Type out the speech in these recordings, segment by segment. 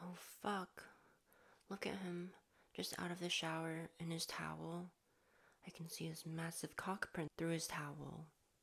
Oh, fuck. Look at him, just out of the shower in his towel. I can see his massive cock print through his towel.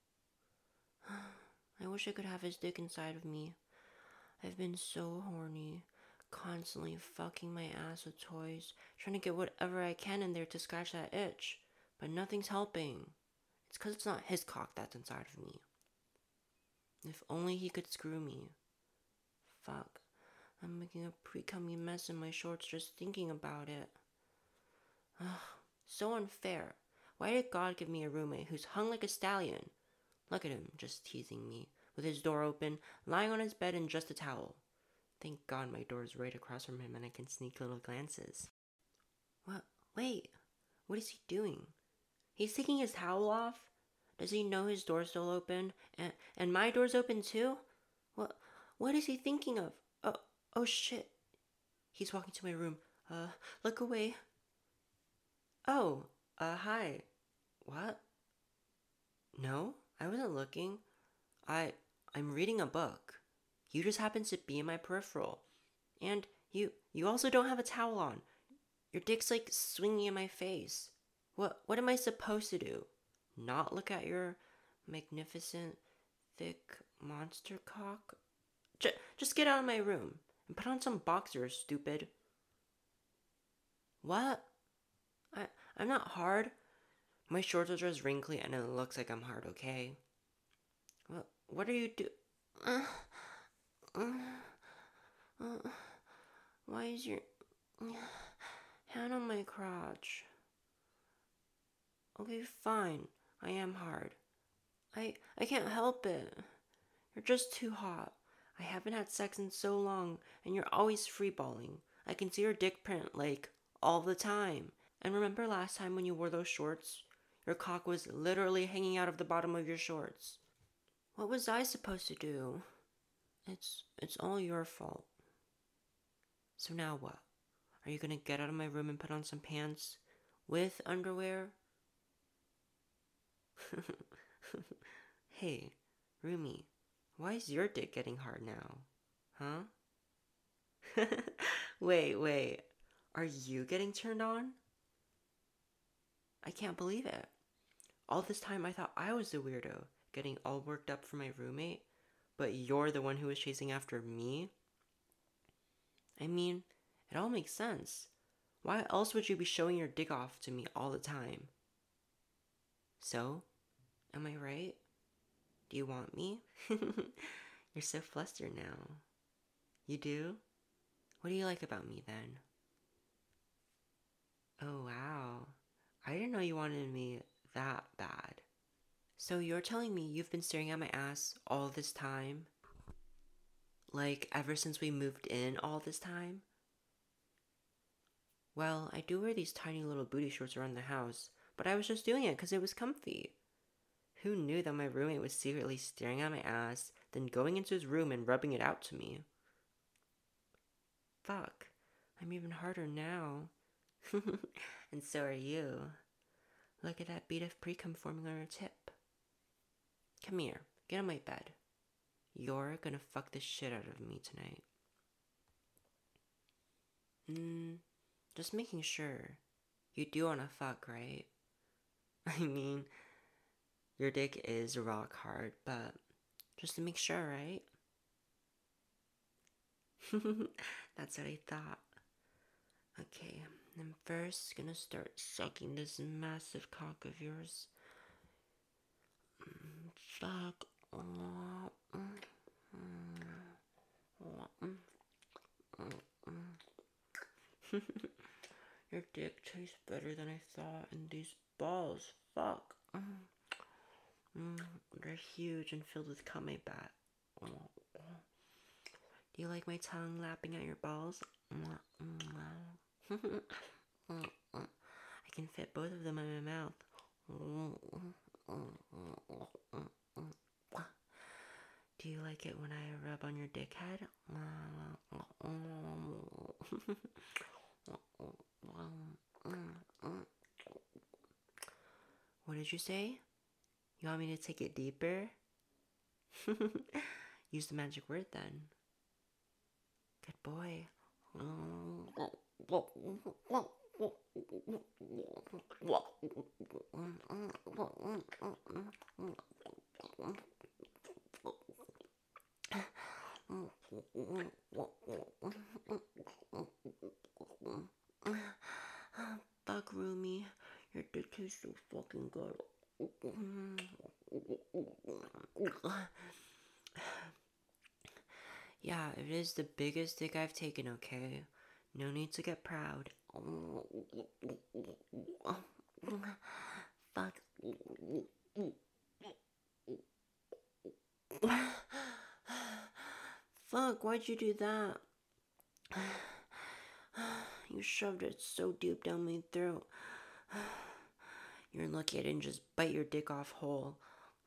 I wish I could have his dick inside of me. I've been so horny, constantly fucking my ass with toys, trying to get whatever I can in there to scratch that itch, but nothing's helping. It's 'cause it's not his cock that's inside of me. If only he could screw me. Fuck. I'm making a pre-cummy mess in my shorts just thinking about it. Ugh, so unfair. Why did God give me a roommate who's hung like a stallion? Look at him, just teasing me, with his door open, lying on his bed in just a towel. Thank God my door is right across from him and I can sneak little glances. What? Wait, what is he doing? He's taking his towel off? Does he know his door's still open? And my door's open too? What is he thinking of? Oh shit. He's walking to my room. Look away. Oh, hi. What? No, I wasn't looking. I'm reading a book. You just happen to be in my peripheral. And you also don't have a towel on. Your dick's like swinging in my face. What am I supposed to do? Not look at your magnificent, thick monster cock? Just get out of my room and put on some boxers, stupid. What? I'm not hard. My shorts are just wrinkly and it looks like I'm hard, okay? What are you why is your hand on my crotch? Okay, fine. I am hard. I can't help it. You're just too hot. I haven't had sex in so long, and you're always freeballing. I can see your dick print, like, all the time. And remember last time when you wore those shorts? Your cock was literally hanging out of the bottom of your shorts. What was I supposed to do? It's all your fault. So now what? Are you gonna get out of my room and put on some pants? With underwear? Hey, Rumi, why is your dick getting hard now? Huh? Wait. Are you getting turned on? I can't believe it. All this time I thought I was the weirdo, getting all worked up for my roommate, but you're the one who was chasing after me? I mean, it all makes sense. Why else would you be showing your dick off to me all the time? So, am I right? Do you want me? You're so flustered now. You do? What do you like about me then? Oh wow. I didn't know you wanted me that bad. So you're telling me you've been staring at my ass all this time? Like ever since we moved in all this time? Well, I do wear these tiny little booty shorts around the house, but I was just doing it because it was comfy. Who knew that my roommate was secretly staring at my ass, then going into his room and rubbing it out to me? Fuck, I'm even harder now. And so are you. Look at that bead of pre-cum forming on your tip. Come here, get on my bed. You're gonna fuck the shit out of me tonight. Just making sure. You do wanna fuck, right? I mean, your dick is rock hard, but just to make sure, right? That's what I thought. Okay, I'm first gonna start sucking this massive cock of yours. Fuck. Your dick tastes better than I thought, and these balls, fuck. They're huge and filled with cum, I bet. Do you like my tongue lapping at your balls? I can fit both of them in my mouth. Do you like it when I rub on your dick head? What did you say? You want me to take it deeper? Use the magic word then. Good boy. Fuck, Rumi. Your dick tastes so fucking good. Yeah, it is the biggest dick I've taken, okay? No need to get proud. Fuck. Fuck, why'd you do that? You shoved it so deep down my throat. You're lucky I didn't just bite your dick off whole.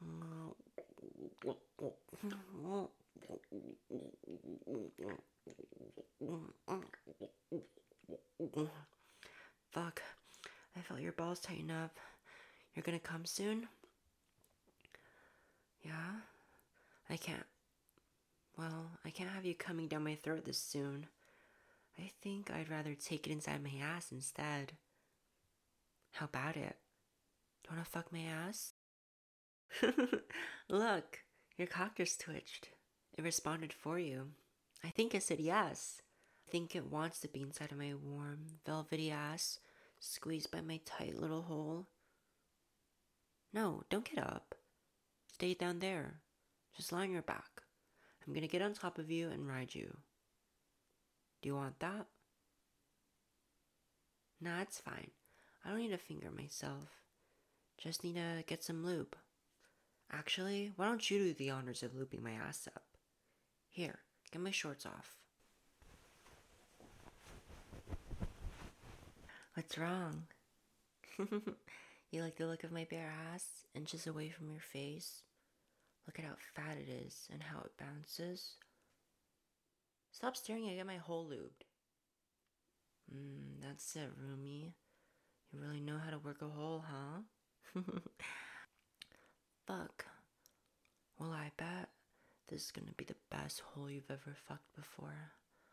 Fuck. I felt your balls tighten up. You're gonna come soon? Yeah? I can't. Well, I can't have you coming down my throat this soon. I think I'd rather take it inside my ass instead. How about it? Do you wanna fuck my ass? Look, your cock just twitched. It responded for you. I think it said yes. I think it wants to be inside of my warm, velvety ass, squeezed by my tight little hole. No, don't get up. Stay down there. Just lie on your back. I'm gonna get on top of you and ride you. Do you want that? Nah, it's fine. I don't need to finger myself. Just need to get some lube. Actually, why don't you do the honors of looping my ass up? Here, get my shorts off. What's wrong? You like the look of my bare ass, inches away from your face? Look at how fat it is and how it bounces. Stop staring, I get my hole lubed. That's it, Rumi. You really know how to work a hole, huh? Fuck. Well, I bet this is gonna be the best hole you've ever fucked before.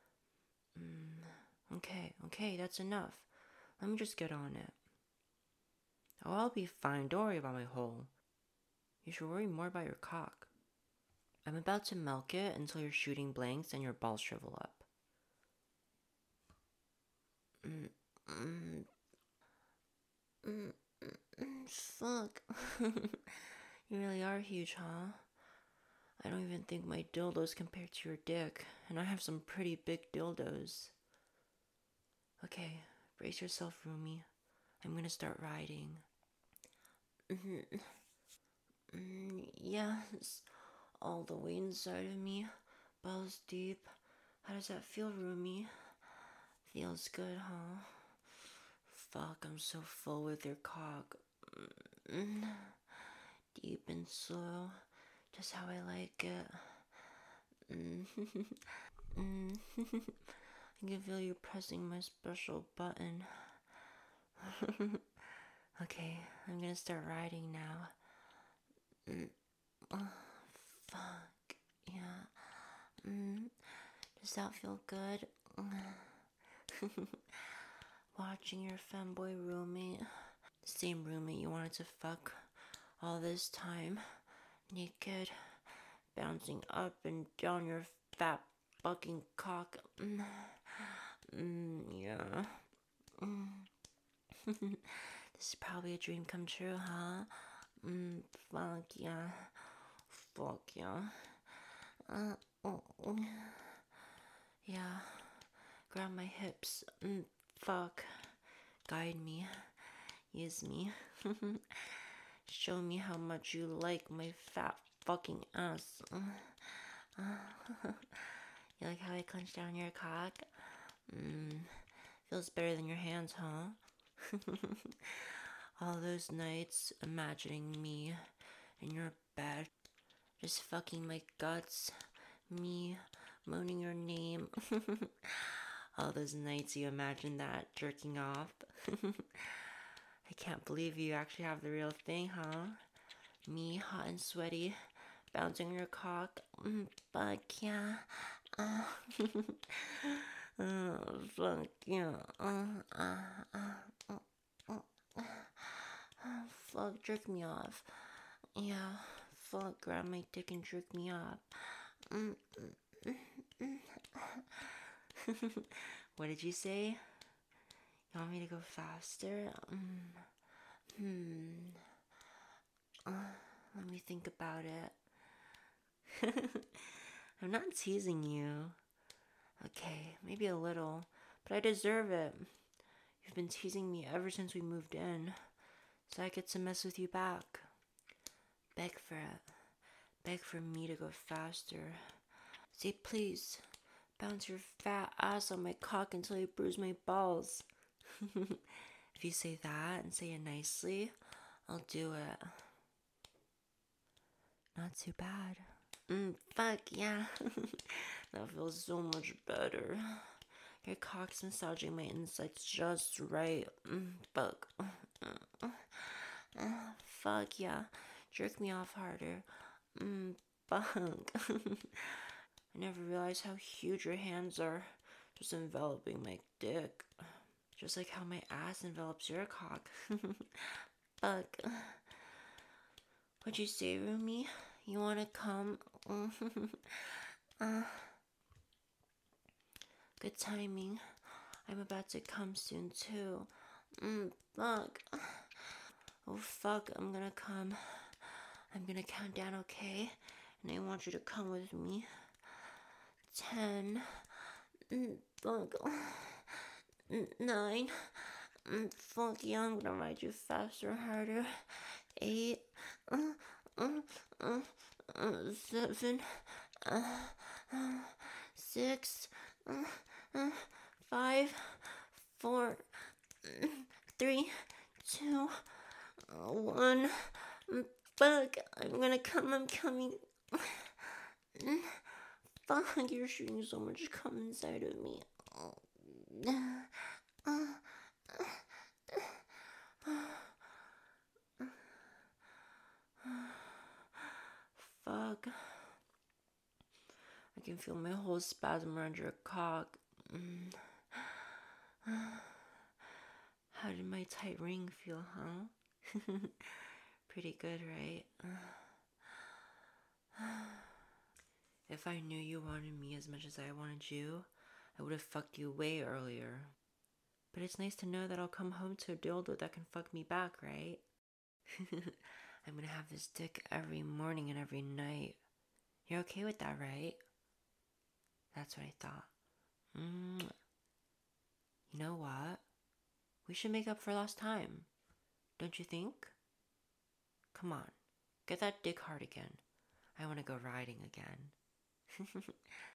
Okay, that's enough. Let me just get on it. Oh, I'll be fine. Don't worry about my hole. You should worry more about your cock. I'm about to milk it until you're shooting blanks and your balls shrivel up. Fuck. You really are huge, huh? I don't even think my dildo's compared to your dick, and I have some pretty big dildos. Okay, brace yourself, Rumi. I'm gonna start riding. Yes, all the way inside of me, balls deep. How does that feel, Rumi? Feels good, huh? Fuck, I'm so full with your cock. Deep and slow, just how I like it. I can feel you pressing my special button. Okay, I'm gonna start riding now. Fuck, yeah. Does that feel good? Watching your femboy roommate, the same roommate you wanted to fuck all this time, naked, bouncing up and down your fat fucking cock. Yeah. This is probably a dream come true, huh? Fuck yeah. Fuck yeah. Yeah. Grab my hips. Fuck. Guide me. Use me. Show me how much you like my fat fucking ass. You like how I clench down your cock? Feels better than your hands, huh? All those nights imagining me in your bed, just fucking my guts, me moaning your name. All those nights you imagined that jerking off. I can't believe you actually have the real thing, huh? Me, hot and sweaty, bouncing on your cock. Fuck yeah. Fuck yeah. Fuck, jerk me off. Yeah, fuck, grab my dick and jerk me off. What did you say? You want me to go faster? Let me think about it. I'm not teasing you. Okay, maybe a little, but I deserve it. You've been teasing me ever since we moved in, so I get to mess with you back. Beg for it. Beg for me to go faster. Say please. Bounce your fat ass on my cock until you bruise my balls. If you say that and say it nicely, I'll do it. Not too bad. Fuck yeah. That feels so much better. Your cock's massaging my insides just right. Fuck. Fuck yeah. Jerk me off harder. Fuck. I never realized how huge your hands are, just enveloping my dick. Just like how my ass envelops your cock. Fuck. What'd you say, Rumi? You wanna come? Good timing. I'm about to come soon too. Fuck. Oh fuck, I'm gonna come. I'm gonna count down, okay? And I want you to come with me. 10. Fuck. 9. Fuck yeah, I'm gonna ride you faster, harder. 8. 7. 6. 5. 4. 3. 2. 1. Fuck, I'm coming. Fuck, you're shooting so much cum inside of me. Fuck. I can feel my whole spasm around your cock. How did my tight ring feel, huh? Pretty good, right? If I knew you wanted me as much as I wanted you, I would have fucked you way earlier. But it's nice to know that I'll come home to a dildo that can fuck me back, right? I'm gonna have this dick every morning and every night. You're okay with that, right? That's what I thought. You know what? We should make up for lost time. Don't you think? Come on, get that dick hard again. I want to go riding again.